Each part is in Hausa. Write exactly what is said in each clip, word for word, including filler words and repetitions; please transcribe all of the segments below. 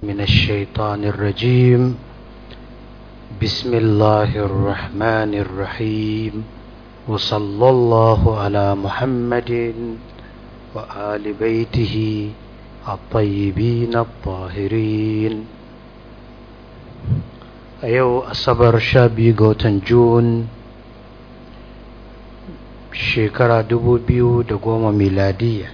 من الشيطان الرجيم بسم الله الرحمن الرحيم وصلى الله على محمد وآل بيته الطيبين الطاهرين. أيو أصبر شابي غوتن جون shekara dubu biyu da goma miladiya,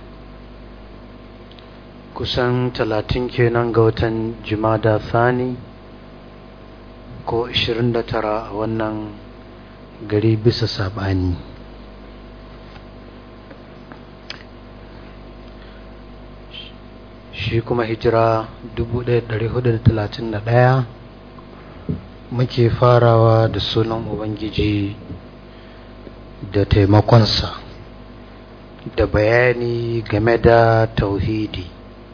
kusan talatin kenan ga watan Jumada Thani ko ishirin da tara a wannan gari bisa sabani. Shi kuma hijira dubu ɗaya da ɗari hudu da talatin da ɗaya. Muke farawa da sunan Ubangiji da taimakonsa da bayani game da tauhidi.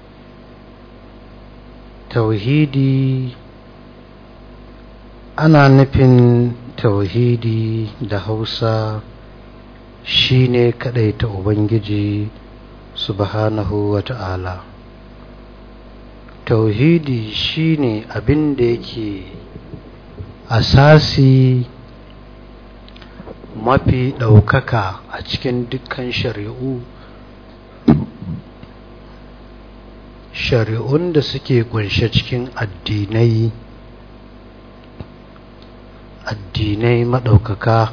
Tauhidi ana nufin tauhidi da Hausa shine kadaita Ubangiji subhanahu wa ta'ala. Tauhidi shine abin da yake asasi mafi ɗaukaka a cikin dukkan shari'u shari'un da suke kunshe cikin addinai addinai maɗaukaka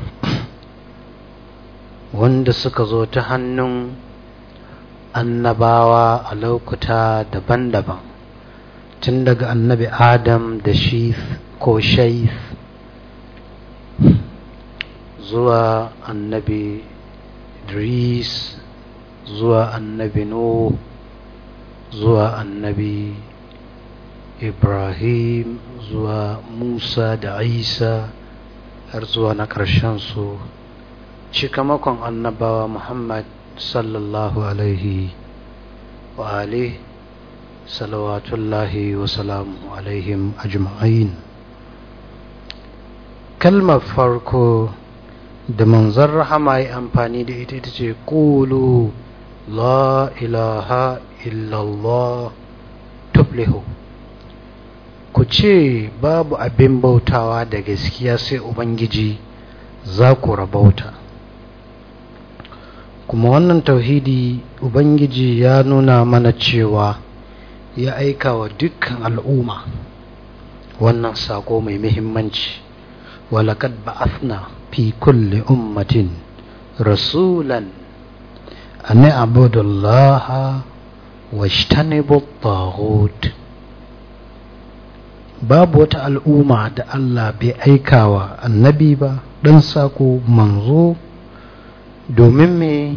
wanda suka zo ta hannun annabawa a lokuta daban-daban, tun daga annabi Adam da Shif ko Shaif zuwa annabi Idris, zuwa annabi Nuh, zuwa annabi Ibrahim, zuwa Musa da Isa, har zuwa na ƙarshen su cikamakon annabawa Muhammad sallallahu alaihi wa alihi salawatullahi wa salamu alaihim ajma'in. Kalmar farko da manzon rahama yi amfani da ita ita ce qulu la ilaha illallah tuflihu. Ku ce babu abin bautawa da gaskiya sai Ubangiji, za ku rabauta. Kuma wannan tauhidi Ubangiji ya nuna mana cewa ya aika wa dukkan al'umma wannan sako mai muhimmanci. walaqad ba'athna fi kulli ummatin rasulan an i'budu allaha wajtanibu at-taghut. Babu wata al'umma da Allah bai aikawa annabi ba, dan sako manzo, domin me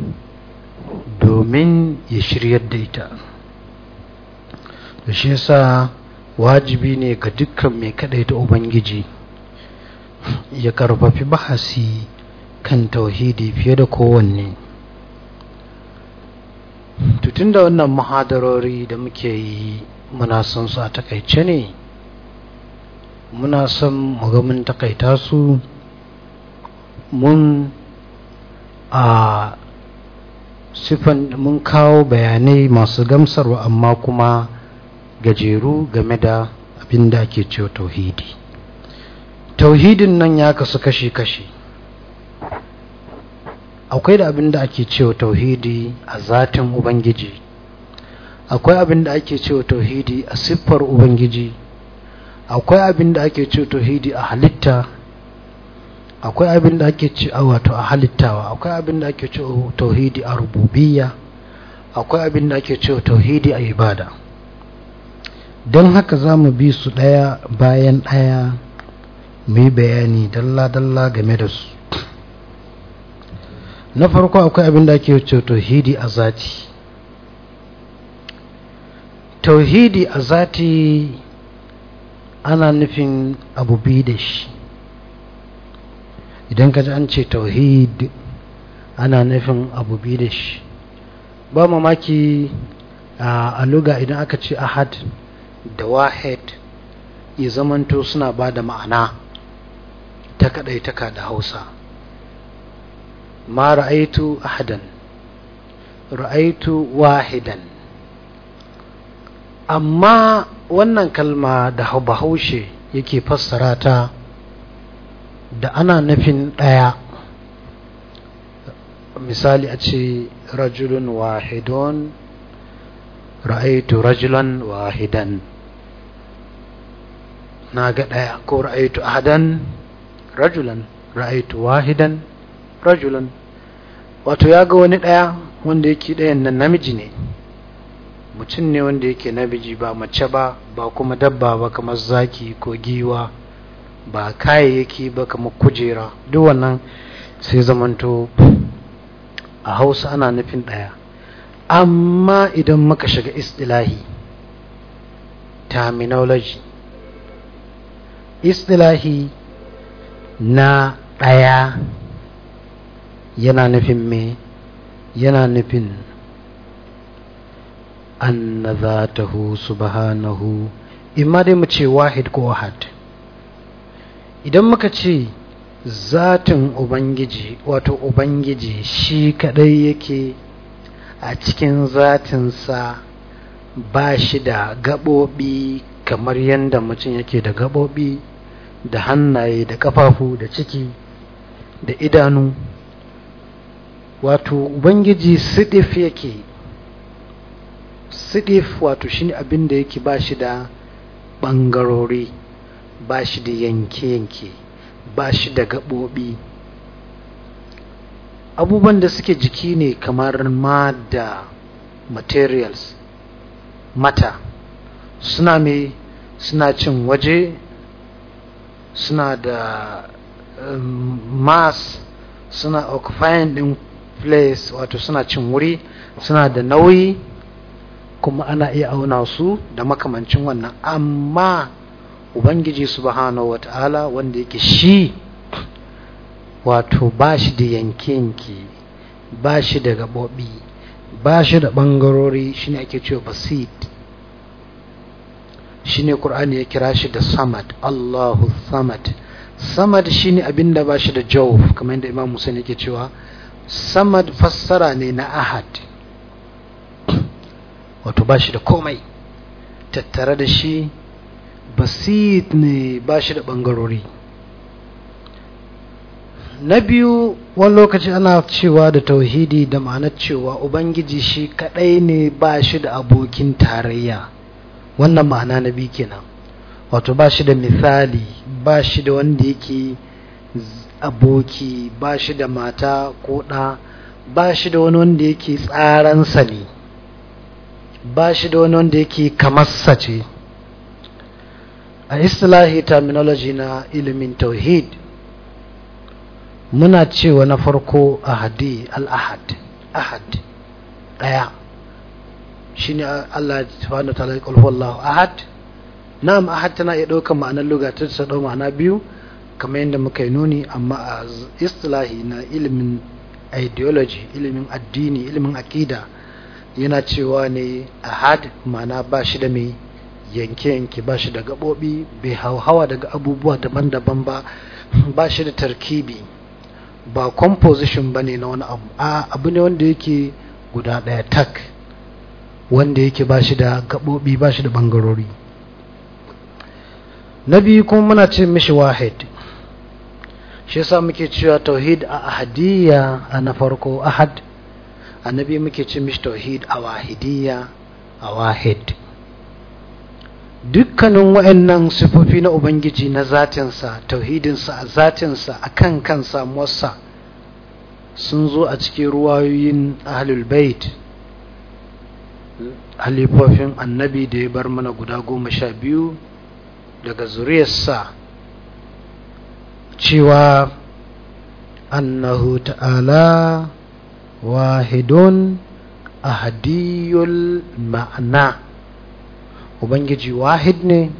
domin ya shiryar da ita. Da shi yasa wajibi ne ga dukkan mai kadaita Ubangiji ya karfafi bahasi kan tauhidi fiye da kowanne. Tutun da wannan muhadarori da muke yi muna son su a takaice ne, muna son muga mun takaita su, mun a sifan mun kawo bayanai masu gamsarwa amma kuma gajeru game da abin da ake cewa tauhidi. Tauhidin nan ya kasu kashi-kashi. Akwai da abin da ake cewa tauhidi a zatin Ubangiji, akwai abin da ake cewa tauhidi a siffar Ubangiji, akwai abin da ake cewa tauhidi a halitta, akwai abin da ake cewa wato a halittawa, akwai abin da ake cewa tauhidi a rububiyya, akwai abin da ake cewa tauhidi a ibada. Don haka za mu bi su ɗaya bayan ɗaya mu yi bayani dalla-dalla game da su. Na farko akwai abin da ake cewa tauhidi a zati. Tauhidi a zati ana nufin abu biyu da shi. Idan ka ji an ce tauhid ana nufin abu biyu da shi. Ba mamaki a lugha idan aka ce ahad da wahid ya zamanto suna ba da ma'ana ta kadaitaka da Hausa. Ma ra'aitu ahadan, ra'aitu wahidan. Amma wannan kalma da bahaushe yake fassara ta da ana nufin ɗaya, misali a ce rajulun wahidun, ra'aitu rajulan wahidan, na ga ɗaya, ko ra'aitu ahadan rajulan, ra'aitu wahidan rajulan, wato ya ga wani ɗaya wanda yake ɗayan nan namiji ne, mutum ne wanda yake namiji, ba mace ba, ba kuma dabba ba kamar zaki ko giwa, ba kayayyaki ba kamar kujera. Duk wannan sai zamanto a Hausa ana nufin ɗaya. Amma idan muka shiga istilahi, terminology, istilahi na ɗaya yana nufin me? Yana nufin anna zatahu subhanahu, imma dai mu ce wahid ko ahad. Idan muka ce zatin ubangiji, wato ubangiji shi kadai yake a cikin zatinsa, ba shi da gaɓoɓi kamar yadda mutum yake da gaɓoɓi, da hannaye, da ƙafafu, da ciki, da idanu. Wato ubangiji sidif yake, sidif wato shine abin da yake ba shi da ɓangarori, ba shi da yanke-yanke, ba shi da gaɓoɓi. Abubuwan da suke jiki ne kamar ma da materials, mata, suna mai suna cin waje, suna da um, mass, suna occupying din place, wato suna cin wuri, suna da nauyi, kuma ana iya auna su da makamancin wannan. Amma ubangiji subhanahu wata'ala wanda yake shi wato ba shi da yanke-yanke, ba shi da gaɓoɓi, ba shi da ɓangarori, shi ne ake cewa basit. Shi ne ƙur'ani ya kira shi da samad, Allahu samad. Samad shi ne abin da ba shi da jawf, kamar yadda Imam Musa yake cewa samad fassara ne na ahad, wato ba shi da komai tattare da shi, basit ne, ba shi da ɓangarori. Na biyu, wani lokaci ana cewa da tauhidi da ma'anar cewa ubangiji shi kadai ne, ba shi da abokin tarayya. Wannan ma'ana na biyu kenan, wato ba shi da misali, ba shi da wanda yake aboki, ba shi da mata ko ɗa, ba shi da wani wanda yake tsaransa ne, ba shi da wani wanda yake kamarsa ce. A istilahi terminology na ilimin tauhid, muna cewa na farko ahadi, al-ahad, ahad ɗaya, shi ne Allah subhanahu wa ta'ala ya ƙulhu Allahu ahad. Na'am, ahad tana iya ɗaukar ma'anar lugha, ta ɗau ma'ana biyu kamar yadda muka yi nuni, amma a istilahi na ilimin ideology, ilimin addini, ilimin aqida, yana cewa ne ahad ma'ana ba shi da mai yanke-yanke, ba shi da gaɓoɓi, bai hauhawa daga abubuwa daban-daban ba, ba shi da tarkibi, ba composition ba ne na wani abu, a abu ne wanda yake guda ɗaya tak, wanda yake ba shi da gaɓoɓi, ba shi da ɓangarori. Na biyu kuma muna ce mishi wahid, shi yasa muke cewa tauhid a ahadiyya a na farko ahad, annabi muke ce mishi tauhid a wahidiyya a wahid. Dukkanin wa'annan sifofi na ubangiji na zatinsa, tauhidinsa a zatinsa, a kan kan samuwarsa, sun zo a cikin ruwayoyin ahlul bait, halifofin annabi da ya bar mana guda goma sha biyu daga zuriyarsa, cewa annahu ta'ala wahidun ahadiyul ma'ana. Ubangiji wahid ne,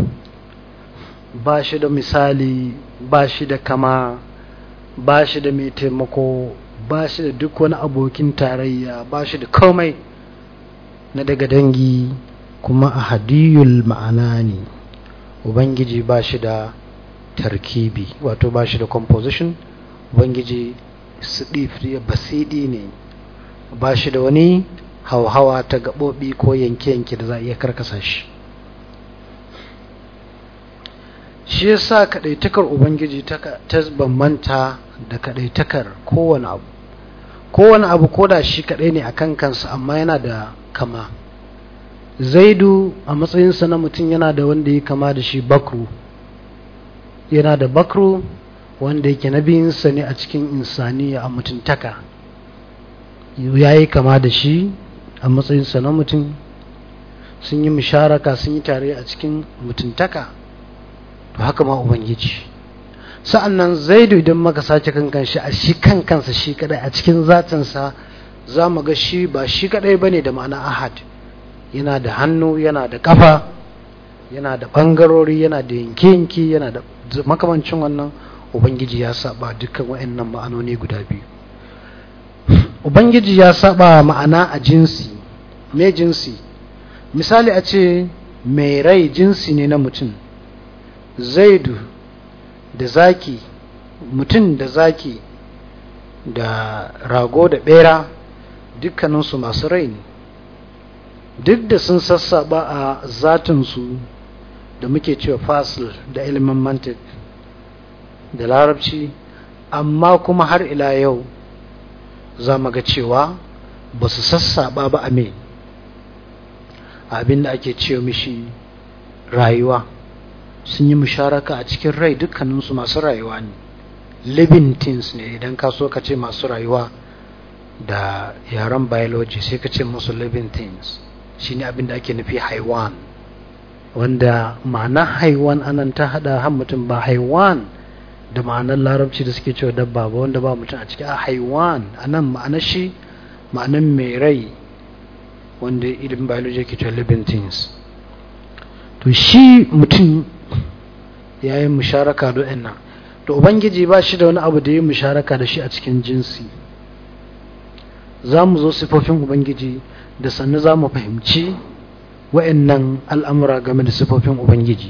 ba shi da misali, ba shi da kama, ba shi da mai taimako, ba shi da duk wani abokin tarayya, ba shi da komai na daga dangi, kuma ahadiyul ma'ana ne. Ubangiji ba shi da tarkibi, wato ba shi da composition. Ubangiji sidif basidi ne, ba shi da wani hauhawa ta gaɓoɓi ko yanke-yanke da za a iya karkasa shi. shi yasa kadaitakar ubangiji ta ta bambanta da kadaitakar kowane abu. Kowane abu koda shi kadai ne akan kansa amma yana da kama. Zaidu a matsayinsa na mutum yana da wanda ya kama da shi Bakru, yana da Bakru wanda yake nabiyinsa ne a cikin insaniya a mutuntaka, ya yi kama da shi a matsayinsa na mutum, sun yi musharaka, sun yi tare a cikin mutuntaka. To haka ma ubangiji. Sa'annan Zaidu idan maka sace kankan shi a shi kankansa shi kadai a cikin zatinsa, za mu ga shi ba shi kadai bane da ma'ana ahad. Yana da hannu, yana da kafa, yana da bangarori, yana da yanki-yanki, yana da makamancin wannan. Ubangiji ya saba dukkan waɗannan ma'anoni guda biyu. Ubangiji ya saba ma'ana a jinsi. Me jinsi? Misali a ce mai rai jinsi ne na mutum. Zaidu da zaki, mutum da zaki da rago da bera dukkaninsu masu rai ne. Duk da sun sassaba a zatinsu da muke cewa fasil da ilimin mantik da larabci, amma kuma har ila yau za mu ga cewa ba su sassaba ba a me abin da ake cewa mishi rayuwa. Sun yi musharaka a cikin rai, dukkaninsu masu rayuwa ne, living things ne. Idan ka so ka ce masu rayuwa da yaren biology sai ka ce musu living things, shine abin da ake nufi haiwan, wanda ma'ana haiwan anan ta hada har mutum, ba haiwan da ma'anar larabci da suke cewa dabba ba wanda ba mutum a ciki. A haiwan anan ma'anar shi ma'anar mai rai, wanda ilimin biology ke cewa living things. To shi mutum ya yi musharaka da ɗan nan. To ubangiji ba shi da wani abu da ya yi musharaka da shi a cikin jinsi. Za mu zo sifofin ubangiji da sannu za mu fahimci wa'annan al'amura game da sifofin ubangiji.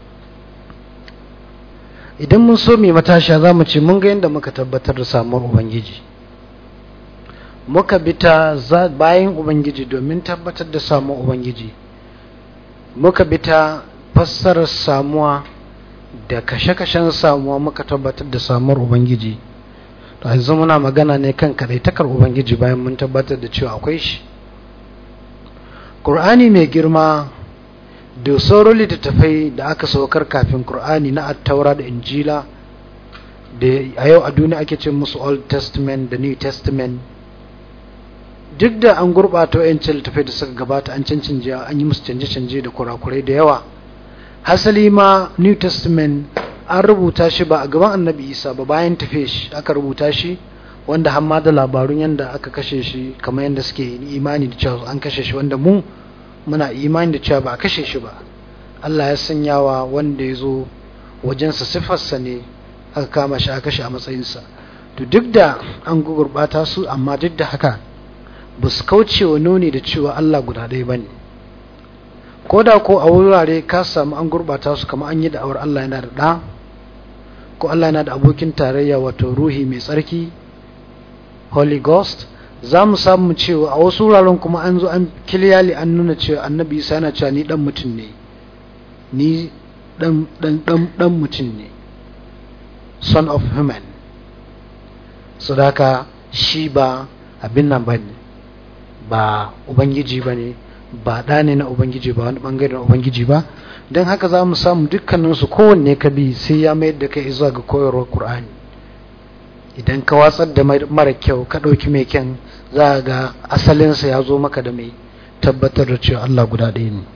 Idan mun so mai matasha za mu ce mun ga yadda muka tabbatar da samuwar ubangiji, muka bi ta bayan ubangiji domin tabbatar da samuwar ubangiji, muka bi ta fassarar samuwa da kashe-kashen samuwa, muka tabbatar da samuwar ubangiji. To yanzu muna magana ne kan kadaitakar ubangiji bayan mun tabbatar da cewa akwai shi. Qur'ani mai girma da sauran littattafai da aka saukar kafin Qur'ani na At-Taura da Injila, da a yau a duniya ake ce musu Old Testament da New Testament, duk da an gurɓata wa'yancin littattafai da suka gabata, an cancanje, an yi musu canje-canje da kurakurai da yawa. Hasali ma New Testament an rubuta shi ba a gaban Annabi Isa ba, bayan tafe shi aka rubuta shi, wanda hamma da labarun yanda aka kashe shi, kamar yanda suke imani da cewa an kashe shi, wanda mu muna imani da cewa ba a kashe shi ba. Allah ya sanyawa wanda ya zo wajensa siffarsa ne aka kama shi aka kashe a matsayinsa. To duk da an gurɓata su, amma duk da haka ba su kauce wa nuni da cewa Allah guda ɗaya ba ne. Ko da ko a wurare ka samu an gurɓata su, kamar an yi da'awar Allah yana da ɗa, ko Allah yana da abokin tarayya, wato ruhi mai tsarki, Holy Ghost, za mu samu cewa a wasu wuraren kuma an zo an kiliyali an nuna cewa Annabi Isa yana cewa ni dan mutum ne, ni dan dan dan dan mutum ne, son of human. Sadaka shi ba abin nan bane, ba ubangiji bane, ba da ne na ubangiji ba, wani bangare na ubangiji ba. Don haka za mu samu dukkaninsu kowanne ka bi sai ya mayar da kai zuwa ga koyarwar Qur'ani. Idan ka watsar da mara kyau ka ɗauki mai kyan, za ga asalinsa ya zo maka da mai tabbatar da cewa Allah guda ɗaya ne.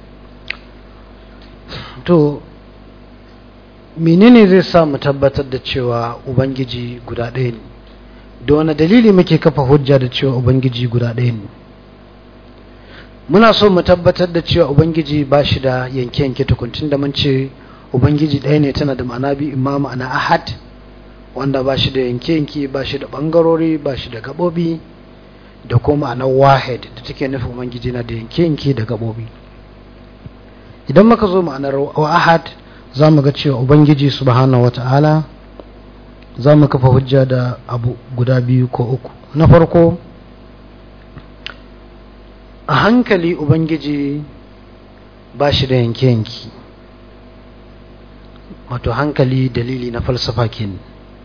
To menene zai sa mu tabbatar da cewa ubangiji guda ɗaya ne? Da wani dalili muke kafa hujja da cewa ubangiji guda ɗaya ne? Muna so mu tabbatar da cewa ubangiji ba shi da yanke-yanke tukuntun da mun ce ubangiji ɗaya ne, tana da ma'ana bi, imma ma'ana ahad, wanda ba shi da yanke-yanke, ba shi da ɓangarori, ba shi da gaɓoɓi, da kuma ma'anar wahid da take nufin ubangiji na da yanke-yanke da gaɓoɓi. Idan muka zo ma'anar ahad, za mu ga cewa ubangiji subhanahu wata'ala za mu kafa hujja da abu guda biyu ko uku. Na farko, a hankali ubangiji ba shi da yanke-yanke. wato hankali dalili na falsafa kenan.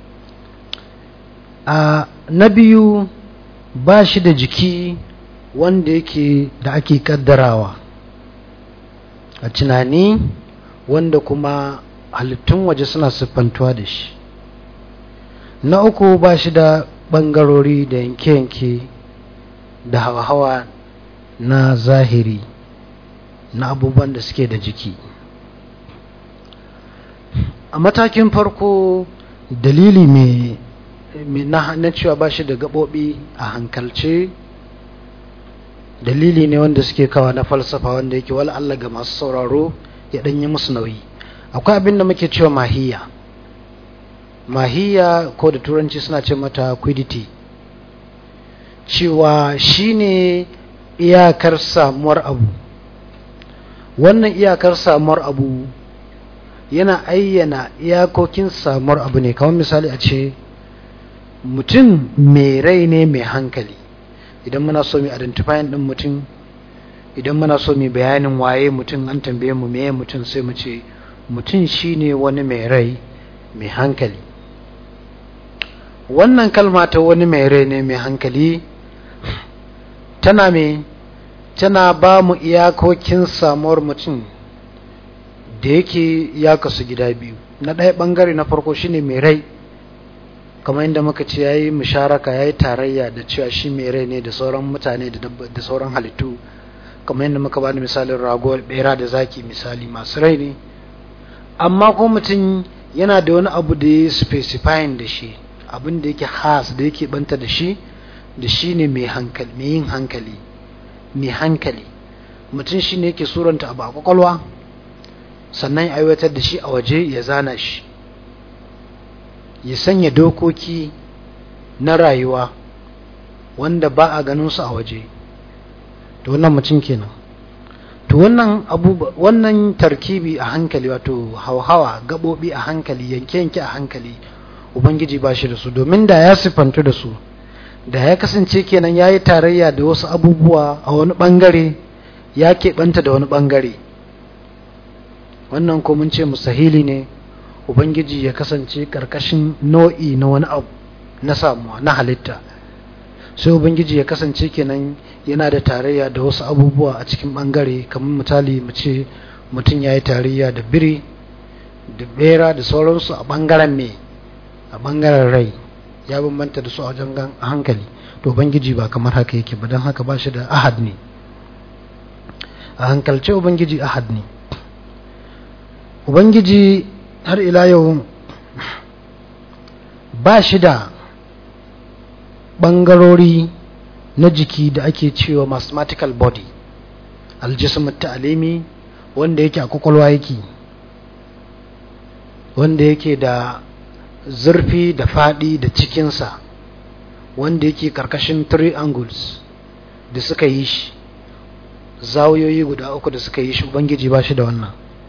a na biyu ba shi da jiki wanda yake da ake kaddarawa a tunani, wanda kuma halittun waje suna siffantuwa da shi. Na uku ba shi da ɓangarori da yanke-yanke da hawa-hawa na zahiri na abubuwan da suke da jiki. A matakin farko dalili mai na, na cewa ba shi da gaɓoɓi a hankalce dalili ne wanda suke kawa na falsafa, wanda yake wala Allah ga masu sauraro ya ɗanyi musu nauyi. Akwai abin da muke cewa mahiya. Mahiya ko da turanci suna ce mata quiddity, cewa shine iyakar samuwar abu. Wannan iyakar samuwar abu yana ayyana iyakokin samuwar abu ne. Kamar misali a ce mutum mai rai ne mai hankali. Idan muna so mu identifying din mutum, idan muna so mu bayanin waye mutum, an tambaye mu meye mutum, sai mu ce mutum shine wani mai rai mai hankali. Wannan kalma ta wani mai rai ne mai hankali tana me tana ba mu iyakokin samuwar mutum da yake ya kasu gida biyu. Na ɗaya ɓangare na farko shine mai rai, kamar yadda muka ce yayi musharaka, yayi tarayya da cewa shi mai rai ne da sauran mutane da sauran halittu. Kamar yadda muka bani misalin rago, bera da zaki, misali masu rai ne. Amma ko mutum yana da wani abu da ya specifying da shi, abin da yake has da yake banta da shi, da shi ne mai hankali, mai yin hankali, mai hankali. Mutum shi ne yake suranta abu a kwakwalwa, sannan ya aiwatar da shi a waje, ya zana shi, ya sanya dokoki na rayuwa wanda ba a ganin su a waje. To wannan mutum kenan. To wannan abu, wannan tarkibi a hankali, wato hauhawa, gabobi a hankali, yanke-yanke a hankali, Ubangiji ba shi da su. Domin da ya sifantu da su, da ya kasance kenan ya yi tarayya da wasu abubuwa a wani bangare, ya keɓanta da wani bangare. Wannan ko mun ce mustahili ne Ubangiji ya kasance karkashin nau'i na wani abu na samuwa na halitta. Sai Ubangiji ya kasance kenan yana da tarayya da wasu abubuwa a cikin bangare. Kamar misali mu ce mutum ya yi tarayya da biri da bera da sauransu a bangaren me, a bangaren rai, ya bambanta da su a wajen hankali. To Ubangiji ba kamar haka yake ba, don haka ba shi da ahad ne. A hankalce Ubangiji ahad ne. Ubangiji har ila yau ba shi da ɓangarori na jiki da ake cewa mathematical body, aljism ta'alimi, wanda yake a kwakwalwa yake, wanda yake da zurfi da faɗi da cikinsa, wanda yake karkashin triangles da suka yi shi, zawiyoyi guda uku da suka yi shi. Ubangiji ba shi da wannan.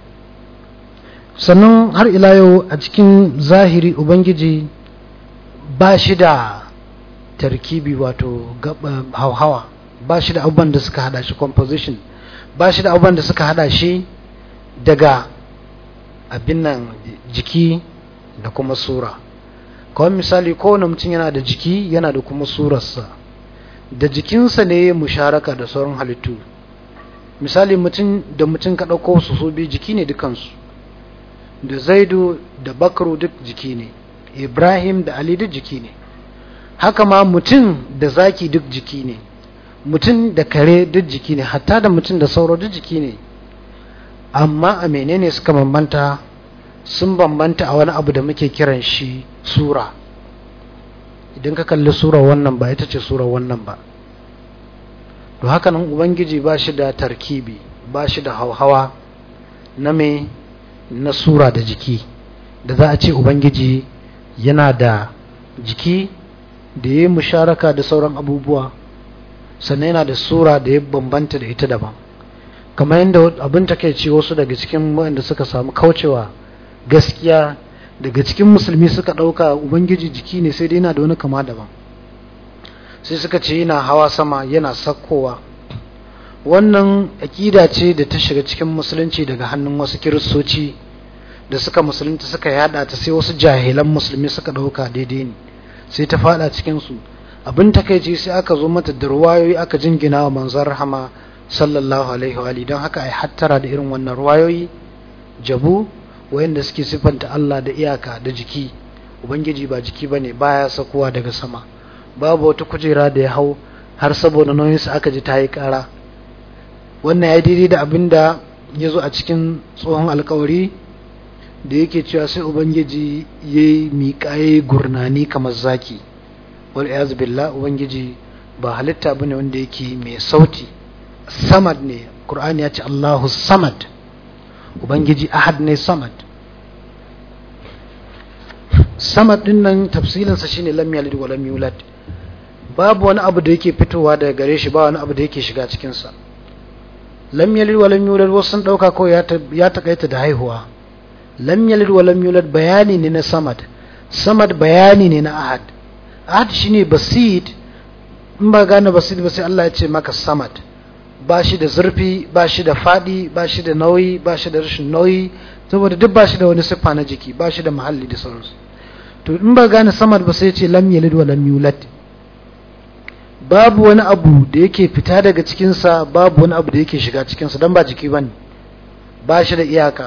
Sannan har ila yau a cikin zahiri Ubangiji ba shi da tarkibi, wato hauhawa, ba shi da abubuwan da suka hada shi, composition, ba shi da abubuwan da suka hada shi daga abin nan jiki da kuma sura. Kawai misali kowane mutum yana da jiki, yana da kuma surarsa, da jikinsa ne musharaka da sauran halittu. Misali mutum da mutum ka ɗauko su su biyu jiki ne dukansu, da Zaidu da Bakru duk jiki ne, Ibrahim da Ali duk jiki ne. Haka ma mutum da zaki duk jiki ne, mutum da kare duk jiki ne, hatta da mutum da sauro duk jiki ne. Amma a menene suka bambanta? Sun bambanta a wani abu da muke kiran shi sura. Idan ka kalli sura wannan ba ita ce sura wannan ba. To haka nan Ubangiji ba shi da tarkibi, ba shi da hauhawa na me, na sura da jiki, da za a ce Ubangiji yana da jiki da ya yi musharaka da sauran abubuwa, sannan yana da sura da ya bambanta da ita daban. Kamar yadda abin takeici wasu daga cikin waɗanda suka samu kaucewa gaskiya daga cikin musulmi suka ɗauka Ubangiji jiki ne, sai dai yana da wani kama daban. Sai suka ce yana hawa sama, yana sakkowa. Wannan aƙida ce da ta shiga cikin musulunci daga hannun wasu kiristoci da suka musulunta suka yada ta sai wasu jahilan musulmi suka dauka daidai ne sai ta fada cikin su abin takeici sai aka zo mata da ruwayoyi aka jingina wa manzon rahama sallallahu alaihi wa alihi don haka ai hattara da irin wannan ruwayoyi jabu wayanda suke sifanta Allah da iyaka da jiki. Ubangiji ba jiki bane, baya sakuwa daga sama, babu wata kujera da ya hau har saboda nauyinsa aka ji ta yi kara. Wannan ya daidai da abinda ya zo a cikin tsohon alkawari da yake cewa sai Ubangiji ya yi miƙaye gurnani kamar zaki. Wal iyaz billah, Ubangiji ba halitta bane wanda yake mai sauti, samad ne. Qur'ani ya ce Allahu samad, Ubangiji ahad ne, samad. Samad din nan tafsirinsa shine lam yalid wa lam yulad, babu wani abu da yake fitowa daga gare shi, ba wani abu da yake shiga cikin sa. Lam yalid wa lam yulad wasu sun dauka ko ya ya takaita da haihuwa. Lam yalid wa lam yulad bayani ne na samad, samad bayani ne na ahad. Ahad shine basid, in ba gane basid ba sai Allah ya ce maka samad. Ba shi da zurfi, ba shi da fadi, ba shi da nauyi, ba shi da rashin nauyi, saboda duk ba shi da wani siffa na jiki, ba shi da mahalli da sauransu. To in ba gane samad ba sai ce lam yalid wa lam yulad, babu wani abu da yake fita daga cikinsa, babu wani abu da yake shiga cikinsa, don ba jiki bane, ba shi da iyaka.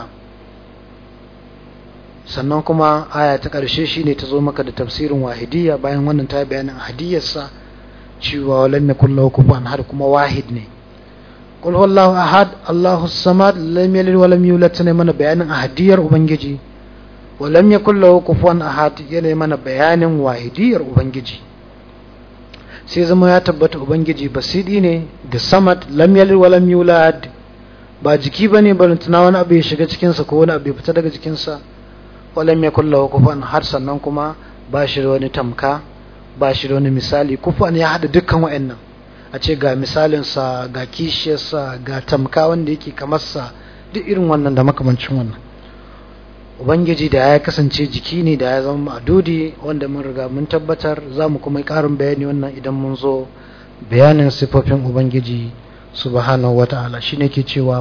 Sannan kuma aya ta ƙarshe shine ta zo maka da tafsirin wahidiyya, bayan wannan ta bayanin ahadiyarsa cewa lam yakul lahu kufuwan ahad, kuma wahid ne. Qul huwallahu ahad Allahu samad lam yalid wa lam yulad, tana mana bayanin ahadiyar Ubangiji. Wa lam yakul lahu kufuwan ahad yana mana bayanin wahidiyar Ubangiji. Sai zama ya tabbata Ubangiji basidi ne da samad, lam yalid wa lam yulad, ba jiki bane balantana wani abu ya shiga cikin sa ko wani abu ya fita daga cikin sa. Wa lam yakul lahu kufuwan ahad, sannan kuma ba shi da wani tamka, ba shi da wani misali. Kufuwan ya hada dukkan wa'annan, a ce ga misalinsa, ga kishiyarsa, ga tamka wanda yake kamarsa, duk irin wannan da makamancin wannan. Ubangiji da ya kasance jiki ne da ya zama ma'adudi, wanda mun riga mun tabbatar, za mu kuma ƙarin bayani wannan idan mun zo bayanin sifofin Ubangiji subhanahu wata'ala. Shi ne ke cewa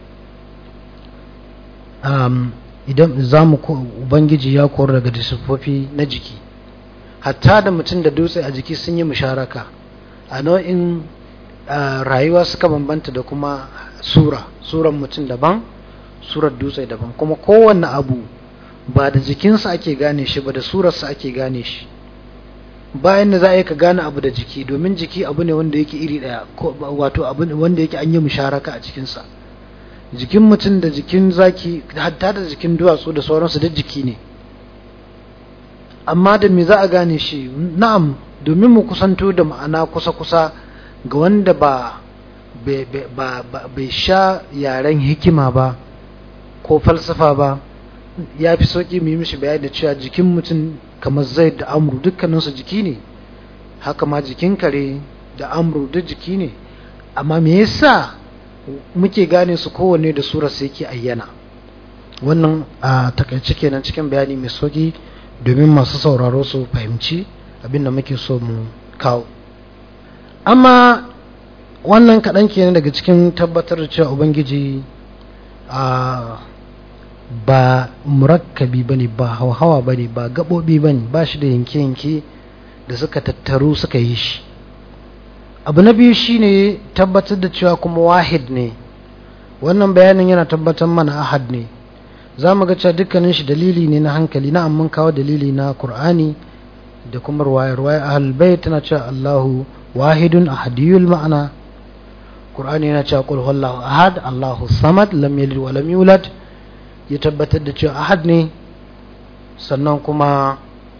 um, idan za mu Ubangiji ya kori daga sifofi na jiki, hatta da mutum da dutse a jiki sun yi musharaka a nau'in rayuwa, suka bambanta da kuma sura suran mutum daban, surar dutse daban, kuma kowanne abu ba da jikinsa ake gane shi ba, da surarsa ake gane shi. Bayan da za a yi ka gane abu da jiki, domin jiki abu ne wanda yake iri daya, wato abu wanda yake an yi musharaka a cikinsa. Jikin mutum da jikin zaki, hatta da jikin duwatsu da sauransu, da jiki ne. Amma da me za a gane shi? Na'am, domin mu kusanto da ma'ana kusa-kusa ga wanda ba bai sha yaren hikima ba ko falsafa ba, ya fi sauƙi mu yi mishi bayani da cewa jikin mutum kamar Zaid da Amru dukkaninsu jiki ne, haka ma jikin kare da Amru duk jiki ne. Amma me yasa muke gane su kowanne da surar sa yake ayyana? Wannan a takaice kenan cikin bayani mai sauƙi domin masu sauraro su fahimci abinda muke so mu kawo. Amma wannan kaɗan kenan daga cikin tabbatar da cewa Ubangiji a ba murakkabi bane, ba hauhawa bane, ba gaɓoɓi bane, ba shi da yanke-yanke da suka tattaru suka yi shi. Abu na biyu shine tabbatar da cewa kuma wahid ne. Wannan bayanin yana tabbatar mana ahad ne. Za mu ga cewa dukkanin shi dalili ne na hankali, na amma kawo dalili na Qur'ani da kuma ruwayar ruwayar ahlul bait tana cewa Allahu wahidun ahadiyul ma'ana. Qur'ani yana cewa qul huwallahu ahad Allahu samad lam yalid wa lam yulad, ya tabbatar da cewa ahad ne. Sannan kuma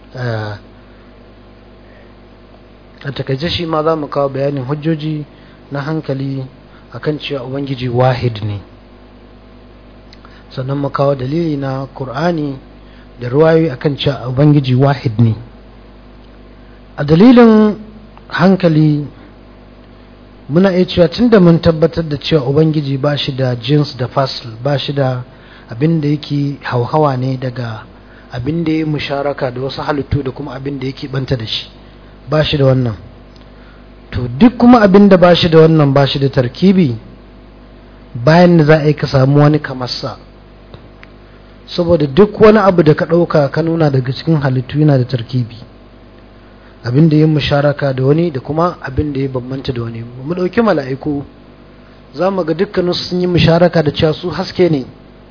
a takaice shi ma za mu kawo bayanin hujjoji na hankali akan cewa Ubangiji wahid ne. Sannan mu kawo dalili na Qur'ani da ruwayoyi akan cewa Ubangiji wahid ne. A dalilin hankali muna iya cewa tunda mun tabbatar da cewa Ubangiji ba shi da jins da fasl, ba shi da abin da yake hauhawa ne daga abin da ya musharaka da wasu halittu da kuma abin da yake banta da shi, ba shi da wannan. To duk kuma abin da ba shi da wannan, ba shi da tarkibi, bayan da za a yi ka samu wani kamarsa, saboda duk wani abu da ka ɗauka ka nuna daga cikin halittu yana da tarkibi, abin da ya musharaka da wani da kuma abin da ya bambanta da wani. Mu ɗauki mala'iku, za mu ga dukkanin sun yi musharaka da cewa su haske ne,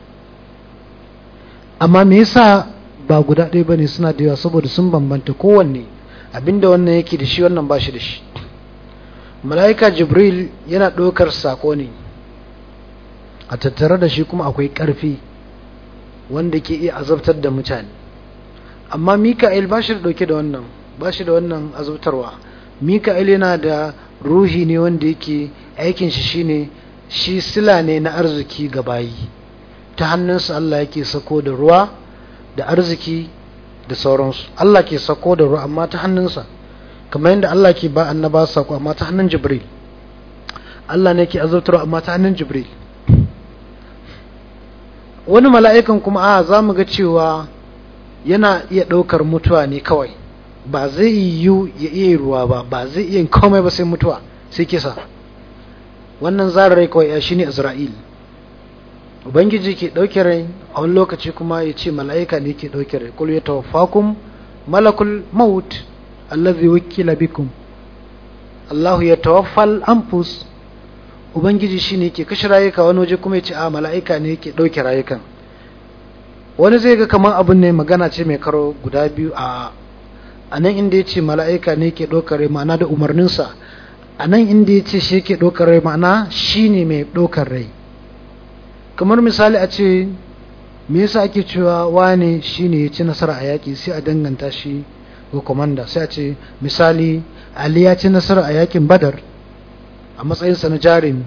amma me yasa ba guda ɗaya bane, suna da yawa saboda sun bambanta. Kowanne abin da wannan yake da shi wannan ba shi da shi. Mala'ika Jibril yana ɗaukar sako ne, a tattare da shi kuma akwai ƙarfi wanda ke iya azabtar da mutane, amma Mika'il ba shi da ɗauke da wannan, ba shi da wannan azabtarwa. Mika'il yana da ruhi ne wanda yake aikin shi shine shi sila ne na arziki ga bayi, ta hannunsa Allah yake sako da ruwa da arziki da sauransu. Allah ke sako da ruwa amma ta hannunsa, kamar yadda Allah ke ba annaba sako amma ta hannun Jibril. Allah ne ke azabtarwa amma ta hannun Jibril. Wani mala'ikan kuma a za mu ga cewa yana iya ɗaukar mutuwa ne kawai, ba zai yiwu ya iya ruwa ba, ba zai iya komai ba sai mutuwa, sai kisa. Wannan zararai kawai ya shi ne Azra'il. Ubangiji ke ɗauke rai, a wani lokaci kuma ya ce mala'ika ne ke ɗauke rai. Kul ya tawaffakum malakul maut allazi wakila bikum. Allahu ya tawaffal anfus. Ubangiji shi ne ke kashe rayuka, wani waje kuma ya ce a mala'ika ne ke ɗauke rayukan. Wani zai ga kamar abin ne magana ce mai karo guda biyu a a nan inda ya ce mala'ika ne ke ɗaukar rai ma'ana da umarninsa, a nan inda ya ce shi ke ɗaukar rai ma'ana shi ne mai ɗaukar rai. Kamar misali a ce me yasa ake cewa wane shi ne ya ci nasara a yaƙi, sai a danganta shi ga komanda, sai a ce misali Ali ya ci nasara a yaƙin Badar a matsayinsa na jarumi,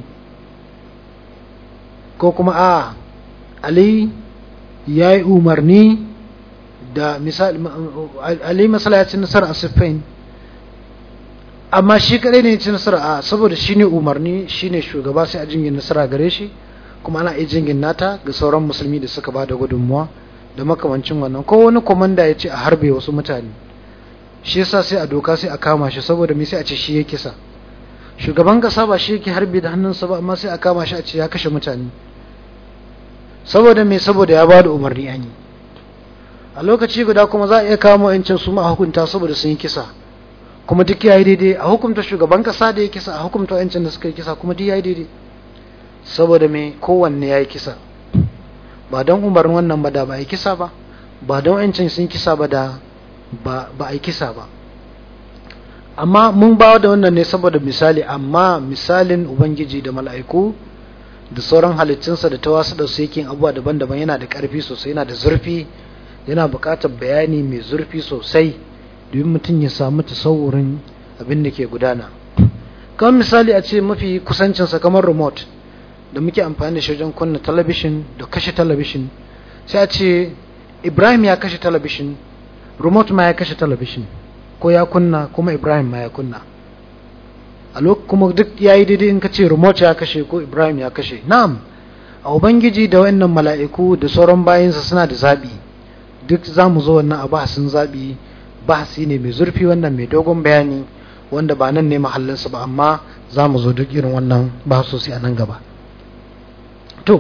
ko kuma a Ali ya yi umarni da misali Ali masala ya ci nasara a Siffin, amma shi kadai ne ya ci nasara a saboda shi ne umarni, shi ne shugaba, sai a jingin nasara gare shi, kuma ana iya jingin nata ga sauran musulmi da suka ba da gudunmuwa da makamancin wannan. Ko wani komanda ya ce a harbe wasu mutane, shi yasa sai a doka sai a kama shi, saboda me sai a ce shi ya kisa. Shugaban kasa ba shi yake harbe da hannunsa ba, amma sai a kama shi a ce ya kashe mutane, saboda me saboda ya ba da umarni an yi. A lokaci guda kuma za a iya kama yancin su ma a hukunta saboda sun yi kisa, kuma duk yayi daidai. A hukunta shugaban kasa da ya kisa, a hukunta yancin da suka yi kisa, kuma duk yayi daidai, saboda me kowanne yayi kisa. Ba don umarnin wannan ba da ba yi kisa ba, ba don yancin sun kisa ba da ba ba yi kisa ba. Amma mun bawa da wannan ne saboda misali, amma misalin Ubangiji da mala'iku da sauran halittunsa da tawasu da su yake abubuwa daban-daban yana da ƙarfi sosai, yana da zurfi, yana buƙatar bayani mai zurfi sosai domin mutum ya samu tasawurin abin da ke gudana. Kamar misali a ce mafi kusancinsa kamar remote da muke amfani da shi wajen kunna talabishin da kashe talabishin, sai a ce Ibrahim ya kashe talabishin, remote ma ya kashe talabishin, ko ya kunna kuma Ibrahim ma ya kunna. A lokacin kuma duk yayi daidai in ka ce remote ya kashe ko Ibrahim ya kashe. Na'am, a Ubangiji da wayannan mala'iku da sauran bayinsa suna da zabi. Duk zamu zo wannan a bahasin zabi, bahasi ne mai zurfi, wannan mai dogon bayani wanda ba nan ne mahallinsa ba, amma zamu zo duk irin wannan bahasosi a nan gaba. To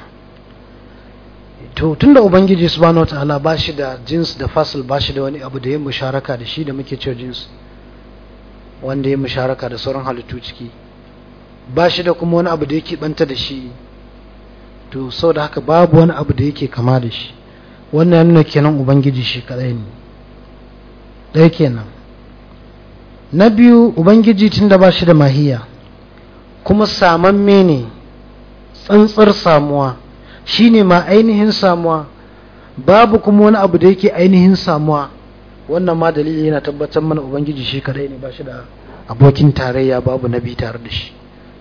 to tunda Ubangiji subhanahu wataala ba shi da jins da fasil, ba shi da wani abu da ya musharaka da shi da muke cewa jins, wanda ya musharaka da sauran halittu ciki, ba shi da kuma wani abu da yake banta da shi, to sau da haka babu wani abu da yake kama da shi. Wannan ya nuna kenan Ubangiji shi kadai ne. Ɗaya kenan. Na biyu, Ubangiji tun da ba shi da mahiya kuma samamme ne, tsantsar samuwa, shi ne ma ainihin samuwa, babu kuma wani abu da yake ainihin samuwa. Wannan ma dalili yana tabbatar mana Ubangiji shi kadai ne, ba shi da abokin tarayya, babu nabi tare da shi.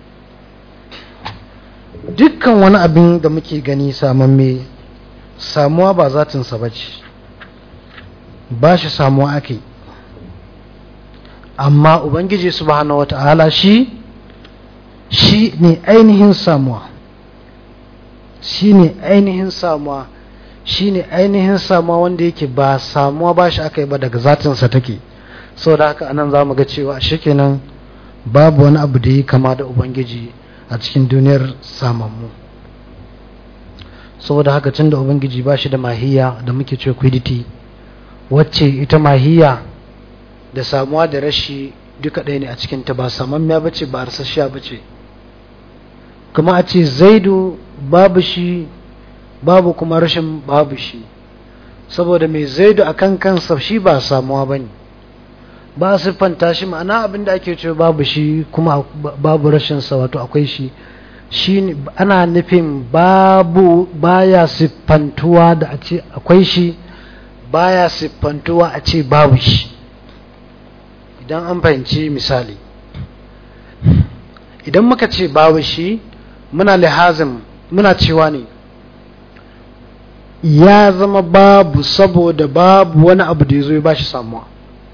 Dukkan wani abin da muke gani samamme, samuwa ba zatinsa ba ce, ba shi samuwa ake. Amma Ubangiji subhanahu wata'ala shi shi ne ainihin samuwa, shi ne ainihin samuwa, shi ne ainihin samuwa wanda yake ba samuwa ba shi aka yi ba, daga zatinsa take. Sau da haka anan za mu ga cewa shi kenan babu wani abu da yi kama da Ubangiji a cikin duniyar samammu. saboda haka tun da ubangiji ba shi da mahiya da muke ce quiddity, wacce ita mahiya da samuwa da rashi duka ɗaya ne a cikinta, ba samammiya ba ce, ba arsasshiya ba ce. kuma a ce zaidu babu shi babu kuma rashin babu shi, saboda mai zaidu a kan kansa shi ba samuwa ba ne, ba a siffanta shi, ma'ana abinda ake ce babu shi kuma babu rashinsa, wato akwai shi, shi ana nufin babu, baya siffantuwa da a ce akwai shi, baya siffantuwa a ce babu shi. Idan an fahimci misali, idan muka ce babu shi muna lihazin muna cewa ne ya zama babu saboda babu wani abu da ya zo ya ba shi samuwa.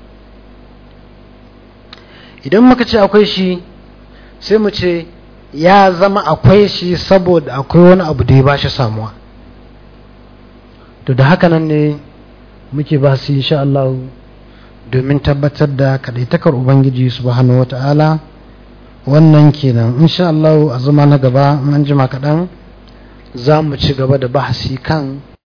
Idan muka ce akwai shi sai mu ce ya zama akwai shi saboda akwai wani abu da ya ba shi samuwa. To da haka nan ne muke ba su insha Allah domin tabbatar da kadaitakar Ubangiji subhanahu wata'ala. Wannan kenan insha Allah a zama na gaba an jima kaɗan za mu ci gaba da bahasi kan